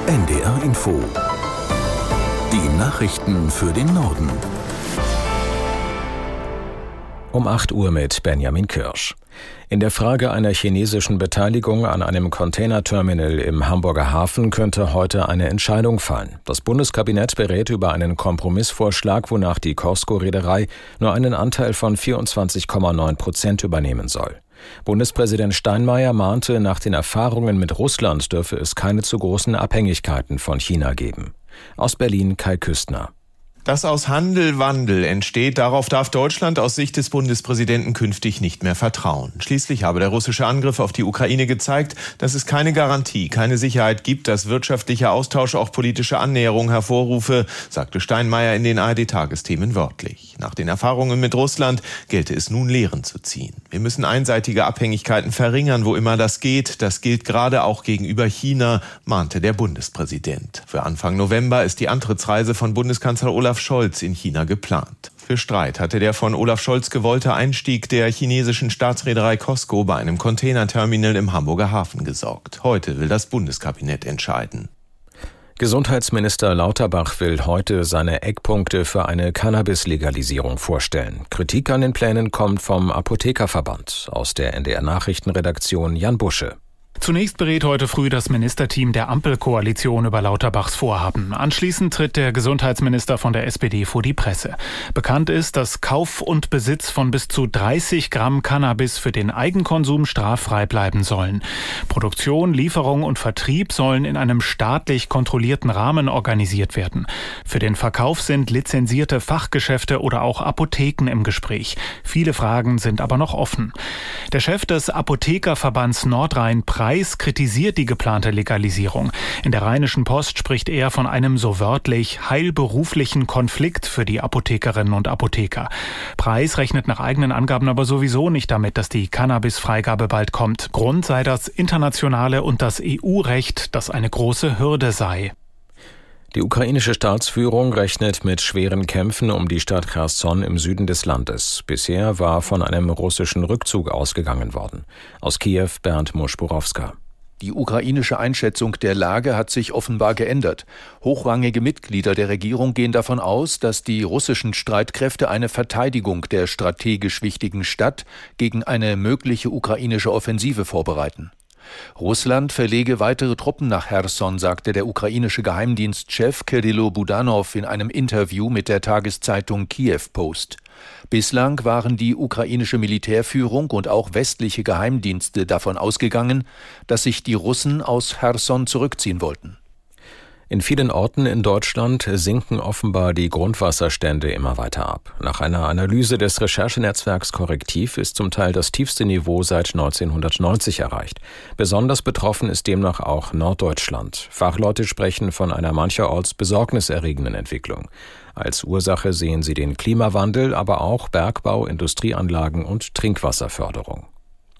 NDR Info. Die Nachrichten für den Norden. Um 8 Uhr mit Benjamin Kirsch. In der Frage einer chinesischen Beteiligung an einem Containerterminal im Hamburger Hafen könnte heute eine Entscheidung fallen. Das Bundeskabinett berät über einen Kompromissvorschlag, wonach die COSCO-Reederei nur einen Anteil von 24,9% übernehmen soll. Bundespräsident Steinmeier mahnte, nach den Erfahrungen mit Russland dürfe es keine zu großen Abhängigkeiten von China geben. Aus Berlin Kai Küstner. Dass aus Handel Wandel entsteht, darauf darf Deutschland aus Sicht des Bundespräsidenten künftig nicht mehr vertrauen. Schließlich habe der russische Angriff auf die Ukraine gezeigt, dass es keine Garantie, keine Sicherheit gibt, dass wirtschaftlicher Austausch auch politische Annäherung hervorrufe, sagte Steinmeier in den ARD-Tagesthemen wörtlich. Nach den Erfahrungen mit Russland gelte es nun Lehren zu ziehen. Wir müssen einseitige Abhängigkeiten verringern, wo immer das geht. Das gilt gerade auch gegenüber China, mahnte der Bundespräsident. Für Anfang November ist die Antrittsreise von Bundeskanzler Olaf Scholz in China geplant. Für Streit hatte der von Olaf Scholz gewollte Einstieg der chinesischen Staatsreederei COSCO bei einem Containerterminal im Hamburger Hafen gesorgt. Heute will das Bundeskabinett entscheiden. Gesundheitsminister Lauterbach will heute seine Eckpunkte für eine Cannabis-Legalisierung vorstellen. Kritik an den Plänen kommt vom Apothekerverband. Aus der NDR-Nachrichtenredaktion Jan Busche. Zunächst berät heute früh das Ministerteam der Ampelkoalition über Lauterbachs Vorhaben. Anschließend tritt der Gesundheitsminister von der SPD vor die Presse. Bekannt ist, dass Kauf und Besitz von bis zu 30 Gramm Cannabis für den Eigenkonsum straffrei bleiben sollen. Produktion, Lieferung und Vertrieb sollen in einem staatlich kontrollierten Rahmen organisiert werden. Für den Verkauf sind lizenzierte Fachgeschäfte oder auch Apotheken im Gespräch. Viele Fragen sind aber noch offen. Der Chef des Apothekerverbands Nordrhein, Preis, kritisiert die geplante Legalisierung. In der Rheinischen Post spricht er von einem so wörtlich heilberuflichen Konflikt für die Apothekerinnen und Apotheker. Preis rechnet nach eigenen Angaben aber sowieso nicht damit, dass die Cannabis-Freigabe bald kommt. Grund sei das internationale und das EU-Recht, das eine große Hürde sei. Die ukrainische Staatsführung rechnet mit schweren Kämpfen um die Stadt Cherson im Süden des Landes. Bisher war von einem russischen Rückzug ausgegangen worden. Aus Kiew Bernd Muschburowska. Die ukrainische Einschätzung der Lage hat sich offenbar geändert. Hochrangige Mitglieder der Regierung gehen davon aus, dass die russischen Streitkräfte eine Verteidigung der strategisch wichtigen Stadt gegen eine mögliche ukrainische Offensive vorbereiten. Russland verlege weitere Truppen nach Cherson, sagte der ukrainische Geheimdienstchef Kirilo Budanov in einem Interview mit der Tageszeitung Kiew Post. Bislang waren die ukrainische Militärführung und auch westliche Geheimdienste davon ausgegangen, dass sich die Russen aus Cherson zurückziehen wollten. In vielen Orten in Deutschland sinken offenbar die Grundwasserstände immer weiter ab. Nach einer Analyse des Recherchenetzwerks Korrektiv ist zum Teil das tiefste Niveau seit 1990 erreicht. Besonders betroffen ist demnach auch Norddeutschland. Fachleute sprechen von einer mancherorts besorgniserregenden Entwicklung. Als Ursache sehen sie den Klimawandel, aber auch Bergbau, Industrieanlagen und Trinkwasserförderung.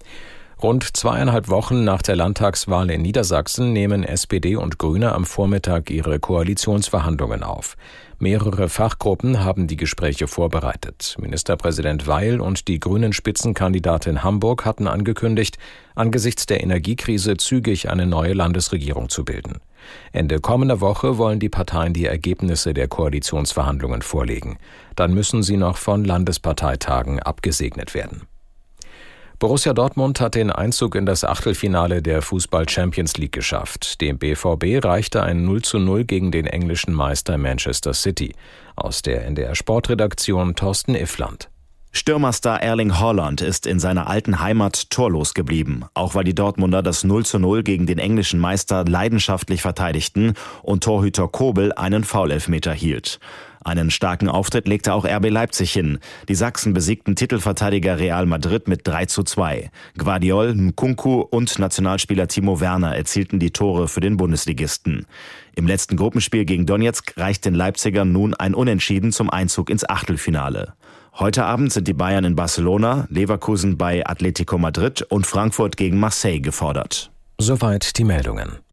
Rund 2,5 Wochen nach der Landtagswahl in Niedersachsen nehmen SPD und Grüne am Vormittag ihre Koalitionsverhandlungen auf. Mehrere Fachgruppen haben die Gespräche vorbereitet. Ministerpräsident Weil und die Grünen-Spitzenkandidatin Hamburg hatten angekündigt, angesichts der Energiekrise zügig eine neue Landesregierung zu bilden. Ende kommender Woche wollen die Parteien die Ergebnisse der Koalitionsverhandlungen vorlegen. Dann müssen sie noch von Landesparteitagen abgesegnet werden. Borussia Dortmund hat den Einzug in das Achtelfinale der Fußball-Champions League geschafft. Dem BVB reichte ein 0:0 gegen den englischen Meister Manchester City. Aus der NDR-Sportredaktion Thorsten Iffland. Stürmerstar Erling Haaland ist in seiner alten Heimat torlos geblieben, auch weil die Dortmunder das 0:0 gegen den englischen Meister leidenschaftlich verteidigten und Torhüter Kobel einen Foulelfmeter hielt. Einen starken Auftritt legte auch RB Leipzig hin. Die Sachsen besiegten Titelverteidiger Real Madrid mit 3:2. Gvardiol, Nkunku und Nationalspieler Timo Werner erzielten die Tore für den Bundesligisten. Im letzten Gruppenspiel gegen Donetsk reicht den Leipzigern nun ein Unentschieden zum Einzug ins Achtelfinale. Heute Abend sind die Bayern in Barcelona, Leverkusen bei Atletico Madrid und Frankfurt gegen Marseille gefordert. Soweit die Meldungen.